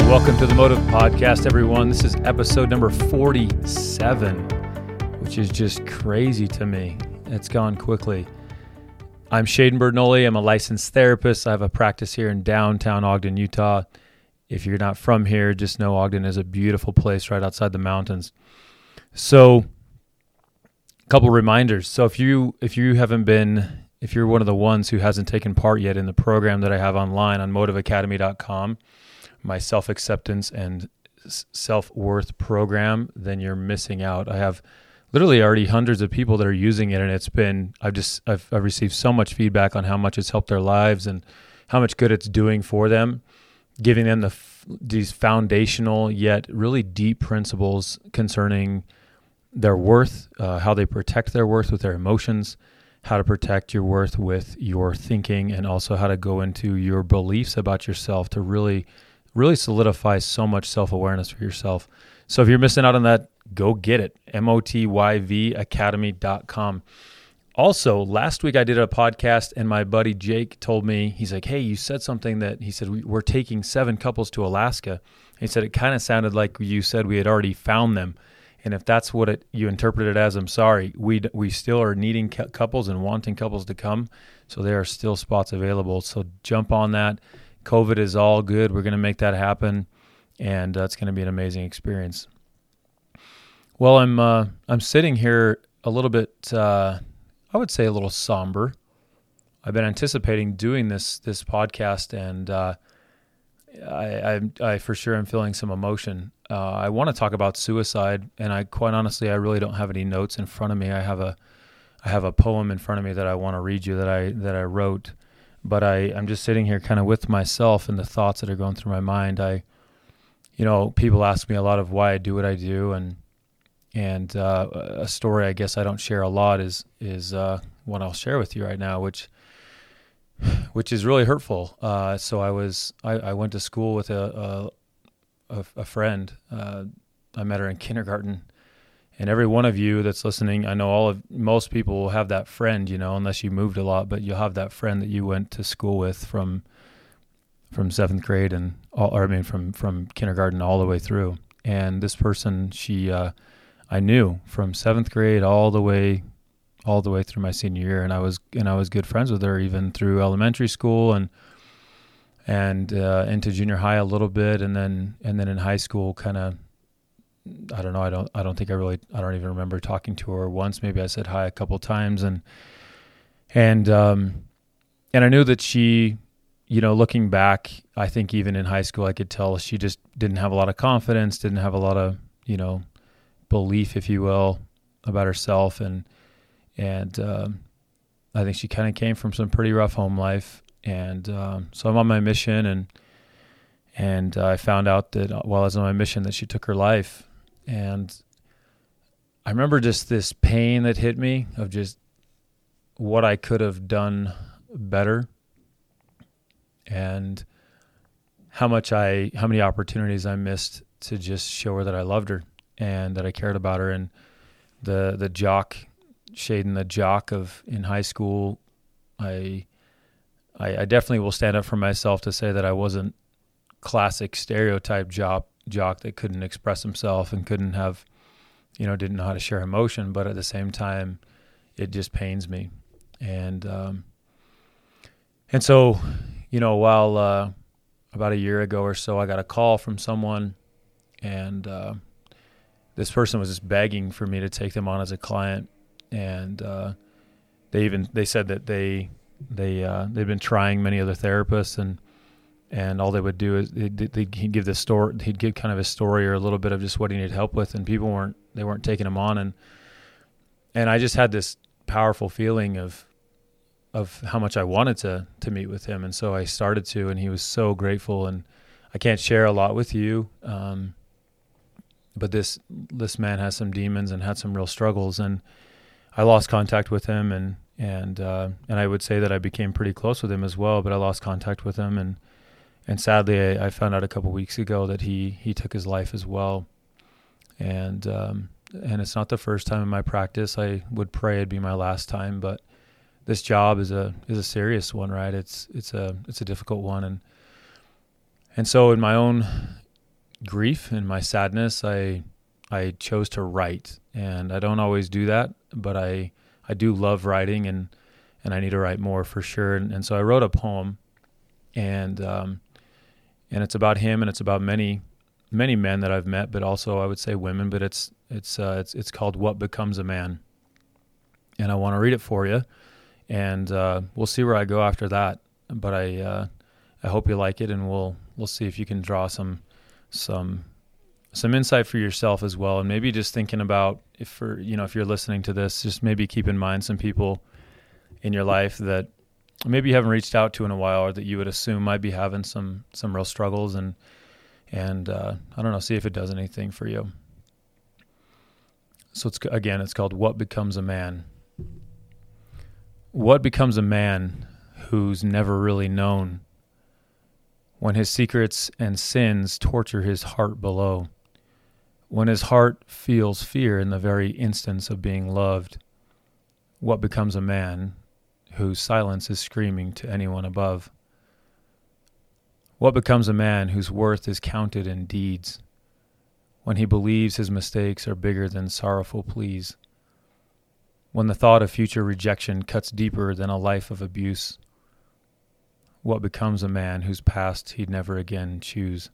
Welcome to the Motive Podcast, everyone. This is episode number 47, which is just crazy to me. It's gone quickly. I'm Shaden Bernoulli. I'm a licensed therapist. I have a practice here in downtown Ogden, Utah. If you're not from here, just know Ogden is a beautiful place right outside the mountains. So, a couple reminders. So if you're one of the ones who hasn't taken part yet in the program that I have online on motiveacademy.com, my self-acceptance and self-worth program, then you're missing out. I have literally already hundreds of people that are using it, and I've received so much feedback on how much it's helped their lives and how much good it's doing for them, giving them these foundational yet really deep principles concerning their worth, how they protect their worth with their emotions, how to protect your worth with your thinking, and also how to go into your beliefs about yourself to really solidify so much self-awareness for yourself. So if you're missing out on that, go get it. motyvacademy.com. Also, last week I did a podcast and my buddy Jake told me, he's like, hey, you said something that, he said, we're taking 7 couples to Alaska. He said, it kind of sounded like you said we had already found them. And if that's what you interpreted as, I'm sorry. We still are needing couples and wanting couples to come. So there are still spots available. So jump on that. COVID is all good. We're going to make that happen, and it's going to be an amazing experience. Well, I'm sitting here a little bit, I would say a little somber. I've been anticipating doing this podcast, and I for sure am feeling some emotion. I want to talk about suicide, and I really don't have any notes in front of me. I have a poem in front of me that I want to read you that I wrote. But I'm just sitting here kind of with myself and the thoughts that are going through my mind. People ask me a lot of why I do what I do, and a story I guess I don't share a lot is what I'll share with you right now, which is really hurtful. So I went to school with a friend. I met her in kindergarten. And every one of you that's listening, I know most people will have that friend, unless you moved a lot, but you'll have that friend that you went to school with from 7th grade from kindergarten all the way through. And this person, I knew from 7th grade all the way through my senior year, and I was good friends with her even through elementary school and into junior high a little bit, and then in high school kind of. I don't know. I don't even remember talking to her once. Maybe I said hi a couple times, and I knew that she, looking back, I think even in high school, I could tell she just didn't have a lot of confidence, didn't have a lot of, belief, if you will, about herself. And I think she kind of came from some pretty rough home life. And so I'm on my mission, and I found out that while I was on my mission that she took her life. And I remember just this pain that hit me of just what I could have done better, and how many opportunities I missed to just show her that I loved her and that I cared about her. And the jock, Shaden, the jock in high school, I definitely will stand up for myself to say that I wasn't classic stereotype jock that couldn't express himself and couldn't have, didn't know how to share emotion, but at the same time, it just pains me. And so, while about a year ago or so, I got a call from someone, and this person was just begging for me to take them on as a client, and they said that they've been trying many other therapists, and all they would do is he'd give kind of a story or a little bit of just what he needed help with, and people weren't taking him on, and I just had this powerful feeling of how much I wanted to meet with him, and so I started to, and he was so grateful. And I can't share a lot with you, but this man has some demons and had some real struggles, and I lost contact with him, and I would say that I became pretty close with him as well, but I lost contact with him, and sadly I found out a couple weeks ago that he took his life as well. And it's not the first time in my practice. I would pray it'd be my last time, but this job is a serious one, right? It's a difficult one, and so in my own grief, in my sadness, I chose to write. And I don't always do that, but I do love writing, and I need to write more for sure. And so I wrote a poem, and it's about him, and it's about many men that I've met, but also I would say women. But it's called "What Becomes a Man," and I want to read it for you, and we'll see where I go after that. But I hope you like it, and we'll see if you can draw some insight for yourself as well. And maybe just thinking about if you're listening to this, just maybe keep in mind some people in your life that maybe you haven't reached out to in a while, or that you would assume might be having some real struggles, and I don't know, see if it does anything for you. So it's called "What Becomes a Man." What becomes a man who's never really known, when his secrets and sins torture his heart below, when his heart feels fear in the very instance of being loved? What becomes a man whose silence is screaming to anyone above? What becomes a man whose worth is counted in deeds, when he believes his mistakes are bigger than sorrowful pleas, when the thought of future rejection cuts deeper than a life of abuse? What becomes a man whose past he'd never again choose?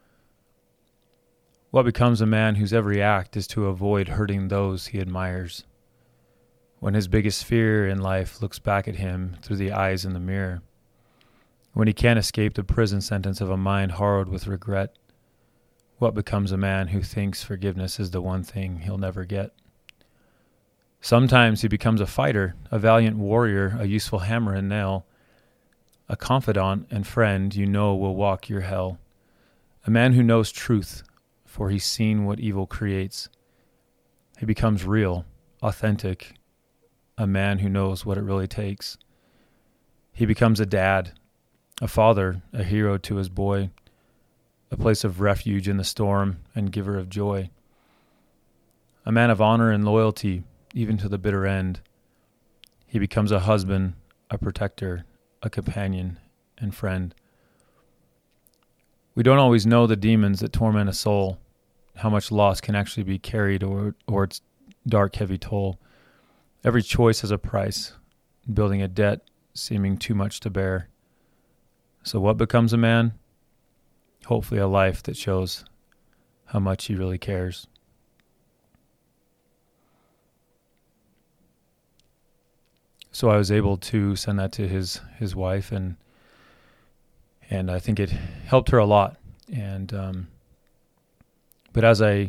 What becomes a man whose every act is to avoid hurting those he admires, when his biggest fear in life looks back at him through the eyes in the mirror, when he can't escape the prison sentence of a mind harrowed with regret? What becomes a man who thinks forgiveness is the one thing he'll never get? Sometimes he becomes a fighter, a valiant warrior, a useful hammer and nail, a confidant and friend you know will walk your hell, a man who knows truth, for he's seen what evil creates. He becomes real, authentic, a man who knows what it really takes. He becomes a dad, a father, a hero to his boy, a place of refuge in the storm and giver of joy, a man of honor and loyalty, even to the bitter end. He becomes a husband, a protector, a companion, and friend. We don't always know the demons that torment a soul, how much loss can actually be carried, or its dark, heavy toll. Every choice has a price, building a debt seeming too much to bear. So what becomes a man? Hopefully a life that shows how much he really cares. So I was able to send that to his wife, and I think it helped her a lot. And but as I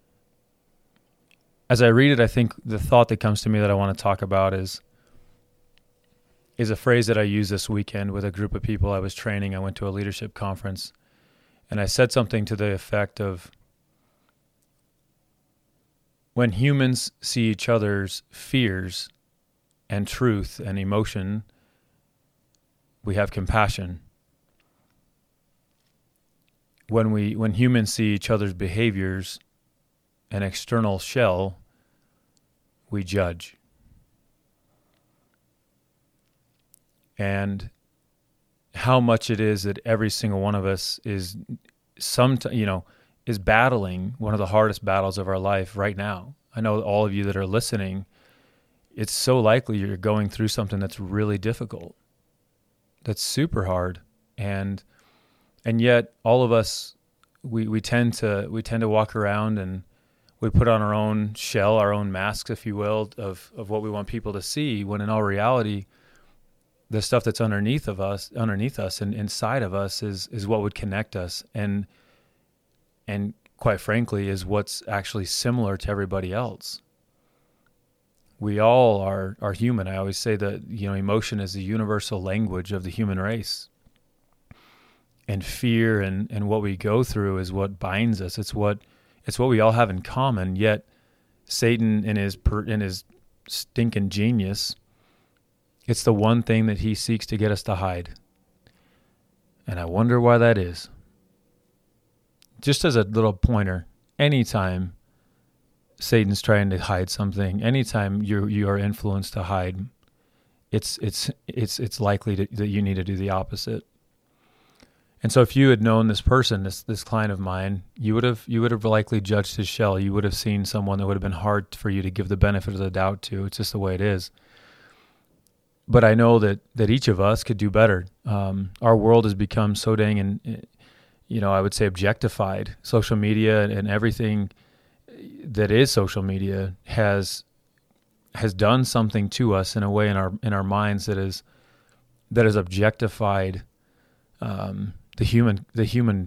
read it, I think the thought that comes to me that I want to talk about is a phrase that I used this weekend with a group of people I was training. I went to a leadership conference, and I said something to the effect of, when humans see each other's fears and truth and emotion, we have compassion. When humans see each other's behaviors and external shell, we judge. And how much it is that every single one of us is battling one of the hardest battles of our life right now. I know all of you that are listening, it's so likely you're going through something that's really difficult, that's super hard, and yet all of us, we tend to walk around and we put on our own shell, our own masks, if you will, of what we want people to see, when in all reality, the stuff that's underneath us and inside of us is what would connect us, and quite frankly is what's actually similar to everybody else. We all are human. I always say that emotion is the universal language of the human race, and fear and what we go through is what binds us. It's what we all have in common. Yet Satan, in his stinking genius, it's the one thing that he seeks to get us to hide. And I wonder why that is. Just as a little pointer, anytime Satan's trying to hide something, anytime you are influenced to hide, it's likely that you need to do the opposite. And so if you had known this person, this client of mine, you would have likely judged his shell. You would have seen someone that would have been hard for you to give the benefit of the doubt to. It's just the way it is. But I know that each of us could do better. Our world has become so dang, I would say objectified. Social media and everything that is social media has done something to us in a way in our minds that is objectified the human.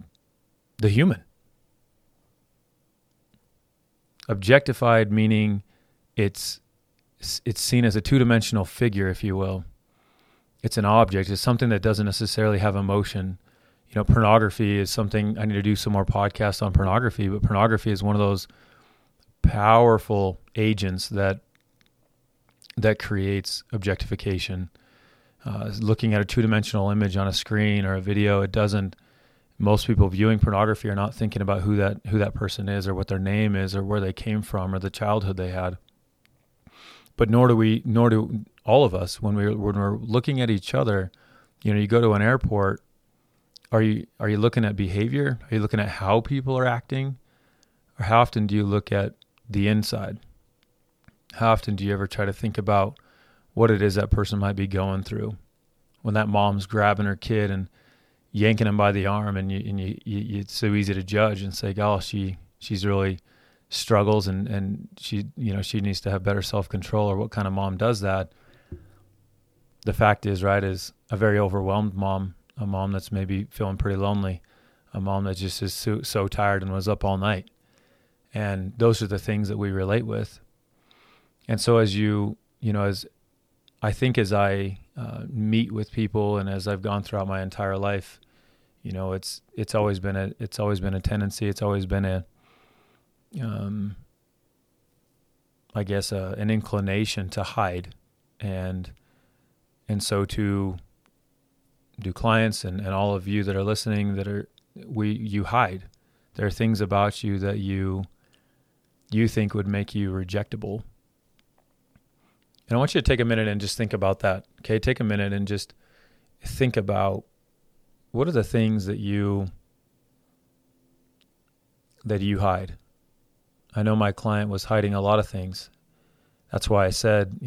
Objectified meaning it's seen as a two-dimensional figure, if you will. It's an object. It's something that doesn't necessarily have emotion. Pornography is something, I need to do some more podcasts on pornography, but pornography is one of those powerful agents that creates objectification. Looking at a two-dimensional image on a screen or a video, most people viewing pornography are not thinking about who that person is or what their name is or where they came from or the childhood they had. But nor do all of us when we're looking at each other. You go to an airport. Are you looking at behavior? Are you looking at how people are acting? Or how often do you look at the inside? How often do you ever try to think about what it is that person might be going through? When that mom's grabbing her kid and yanking him by the arm, and it's so easy to judge and say, "Oh, she's really struggles and she needs to have better self-control," or what kind of mom does that? The fact is, right, is a very overwhelmed mom, a mom that's maybe feeling pretty lonely, a mom that just is so tired and was up all night. And those are the things that we relate with. And so as I meet with people and as I've gone throughout my entire life, it's always been a tendency. It's always been an inclination to hide. And so to do clients and all of you that are listening you hide. There are things about you that you think would make you rejectable. And I want you to take a minute and just think about that. Okay, take a minute and just think about what are the things that you hide. I know my client was hiding a lot of things. That's why I said,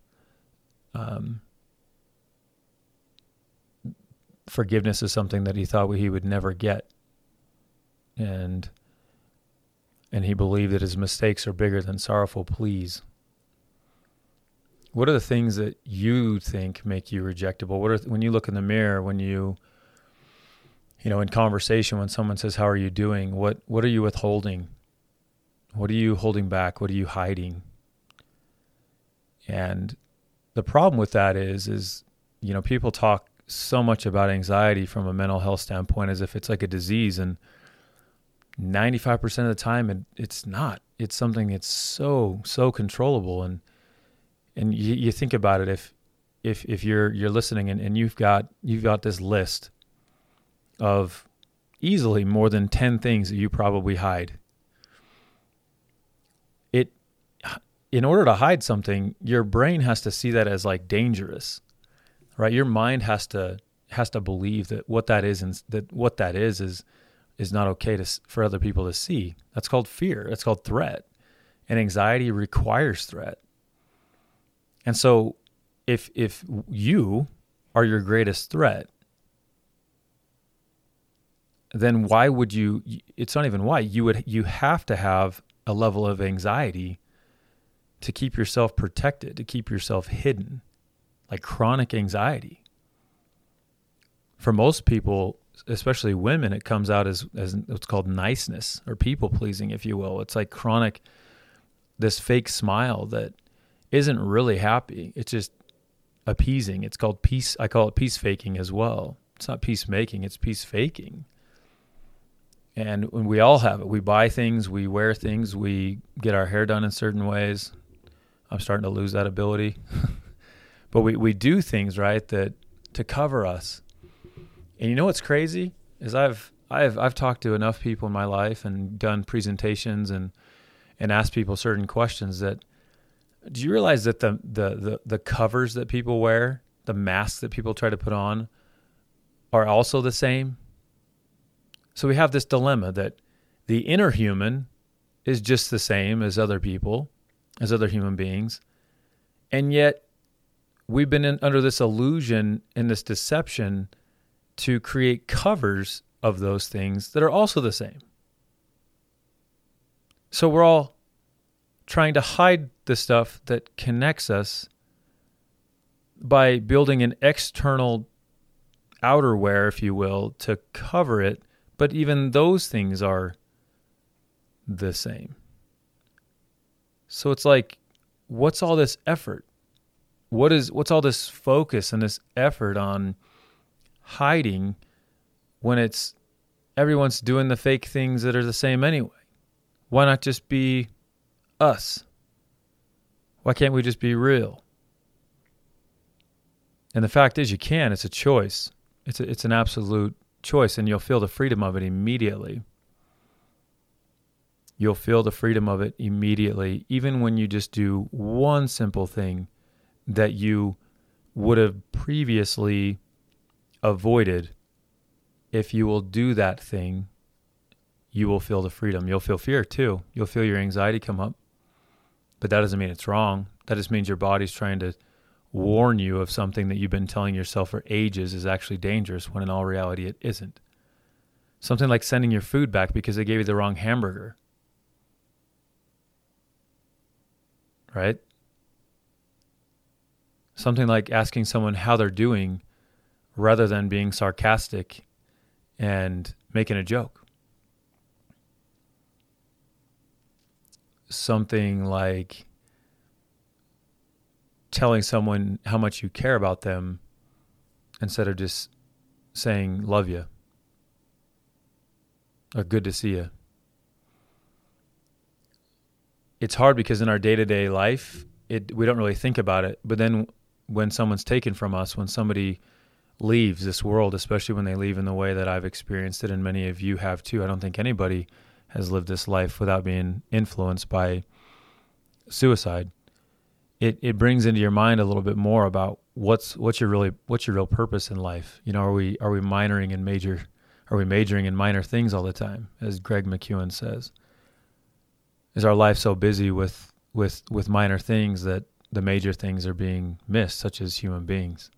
forgiveness is something that he thought he would never get. And he believed that his mistakes are bigger than sorrowful pleas. What are the things that you think make you rejectable? When you look in the mirror, when you in conversation, when someone says, "How are you doing?" What are you withholding? What are you holding back? What are you hiding? And the problem with that is people talk so much about anxiety from a mental health standpoint as if it's like a disease, and 95% of the time it's not. It's something that's so controllable. And you think about it, if you're listening and you've got this list of easily more than 10 things that you probably hide. In order to hide something, your brain has to see that as like dangerous, right? Your mind has to believe that what that is and that what that is not okay for other people to see. That's called fear. That's called threat. And anxiety requires threat. And so if you are your greatest threat, then why would you, it's not even why, you have to have a level of anxiety to keep yourself protected, to keep yourself hidden, like chronic anxiety. For most people, especially women, it comes out as what's called niceness or people pleasing, if you will. It's like chronic, this fake smile that isn't really happy. It's just appeasing. It's called peace. I call it peace faking as well. It's not peacemaking, it's peace faking. And we all have it. We buy things, we wear things, we get our hair done in certain ways. I'm starting to lose that ability. But we do things, right, that to cover us. And you know what's crazy is I've talked to enough people in my life and done presentations and asked people certain questions that, do you realize that the covers that people wear, the masks that people try to put on, are also the same? So we have this dilemma that the inner human is just the same as other people, as other human beings, and yet we've been under this illusion and this deception to create covers of those things that are also the same. So we're all trying to hide the stuff that connects us by building an external outerwear, if you will, to cover it. But even those things are the same. So it's like, what's all this effort? What's all this focus and this effort on hiding when it's everyone's doing the fake things that are the same anyway? Why not just be us? Why can't we just be real? And the fact is, you can. It's a choice. It's an absolute choice, and you'll feel the freedom of it immediately. You'll feel the freedom of it immediately, even when you just do one simple thing that you would have previously avoided. If you will do that thing, you will feel the freedom. You'll feel fear too. You'll feel your anxiety come up. But that doesn't mean it's wrong. That just means your body's trying to warn you of something that you've been telling yourself for ages is actually dangerous, when in all reality it isn't. Something like sending your food back because they gave you the wrong hamburger. Right? Something like asking someone how they're doing rather than being sarcastic and making a joke. Something like telling someone how much you care about them instead of just saying love you or good to see you. It's hard because in our day-to-day life, we don't really think about it. But then when someone's taken from us, when somebody leaves this world, especially when they leave in the way that I've experienced it, and many of you have too, I don't think anybody has lived this life without being influenced by suicide. It brings into your mind a little bit more about what's your real purpose in life. You know, are we majoring in minor things all the time, as Greg McKeown says? Is our life so busy with minor things that the major things are being missed, such as human beings?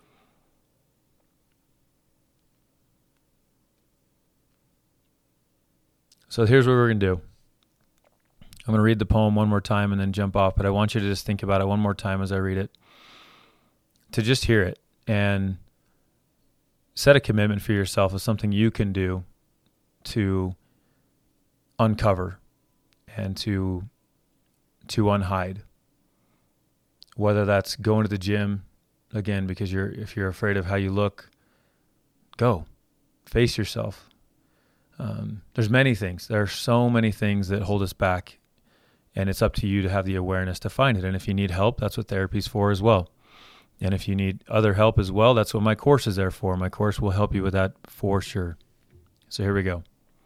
So here's what we're going to do. I'm going to read the poem one more time and then jump off, but I want you to just think about it one more time as I read it, to just hear it and set a commitment for yourself of something you can do to uncover and to unhide. Whether that's going to the gym, again, because if you're afraid of how you look, go. Face yourself. There's many things. There are so many things that hold us back, and it's up to you to have the awareness to find it. And if you need help, that's what therapy's for as well. And if you need other help as well, that's what my course is there for. My course will help you with that for sure. So here we go.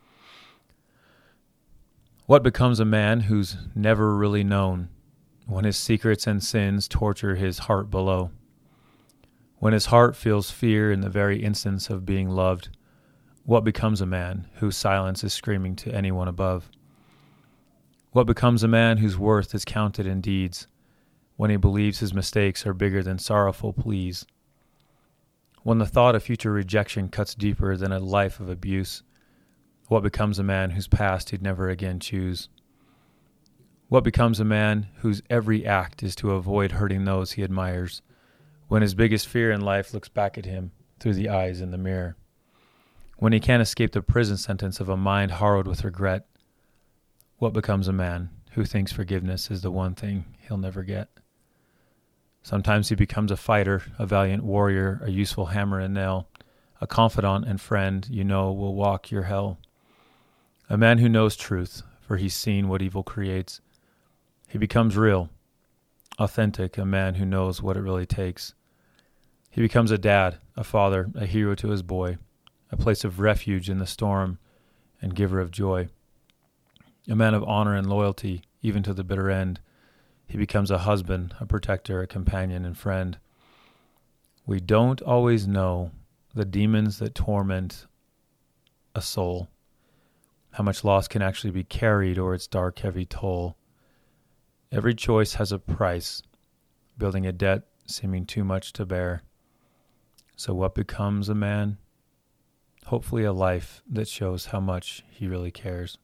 What becomes a man who's never really known, when his secrets and sins torture his heart below? When his heart feels fear in the very instance of being loved, what becomes a man whose silence is screaming to anyone above? What becomes a man whose worth is counted in deeds, when he believes his mistakes are bigger than sorrowful pleas? When the thought of future rejection cuts deeper than a life of abuse, what becomes a man whose past he'd never again choose? What becomes a man whose every act is to avoid hurting those he admires, when his biggest fear in life looks back at him through the eyes in the mirror? When he can't escape the prison sentence of a mind harrowed with regret, what becomes a man who thinks forgiveness is the one thing he'll never get? Sometimes he becomes a fighter, a valiant warrior, a useful hammer and nail, a confidant and friend you know will walk your hell. A man who knows truth, for he's seen what evil creates. He becomes real, authentic, a man who knows what it really takes. He becomes a dad, a father, a hero to his boy, a place of refuge in the storm and giver of joy. A man of honor and loyalty, even to the bitter end. He becomes a husband, a protector, a companion, and friend. We don't always know the demons that torment a soul, how much loss can actually be carried or its dark, heavy toll. Every choice has a price, building a debt seeming too much to bear. So what becomes a man? Hopefully a life that shows how much he really cares.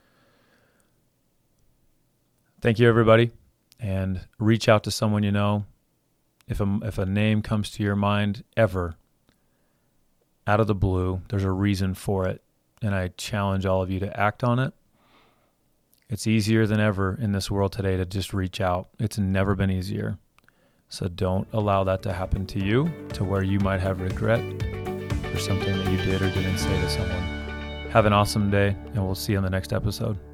Thank you, everybody, and reach out to someone you know. If a name comes to your mind ever, out of the blue, there's a reason for it, and I challenge all of you to act on it. It's easier than ever in this world today to just reach out. It's never been easier. So don't allow that to happen to you, to where you might have regret for something that you did or didn't say to someone. Have an awesome day, and we'll see you on the next episode.